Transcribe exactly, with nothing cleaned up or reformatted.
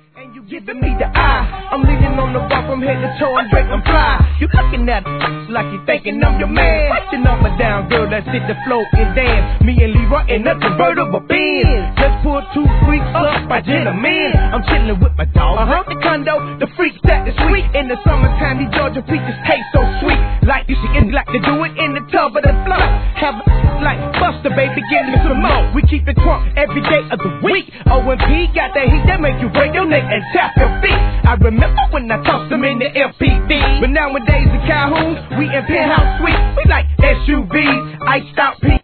And you giving me the eye. I'm leaning on the bar from head to toe and break them fly. You looking at it like you thinking I'm your man. Put your number down, girl, let's hit the floor and dance. Me and Leroy in a convertible Benz. Let's pull two freaks up by gentlemen. I'm chilling with my dog. Uh-huh. The condo, the freaks that is sweet. In the summertime, these Georgia peaches taste so sweet. Like you see, it's like to do it in the tub of the flow. Have a like Buster, baby, give me some more. We keep it crunk every day of the week. O M P got that heat that make you break your neck and tap your feet. I remember when I tossed them in the L P D. But nowadays in Calhoun, we in penthouse suites. We like S U Vs, iced out P.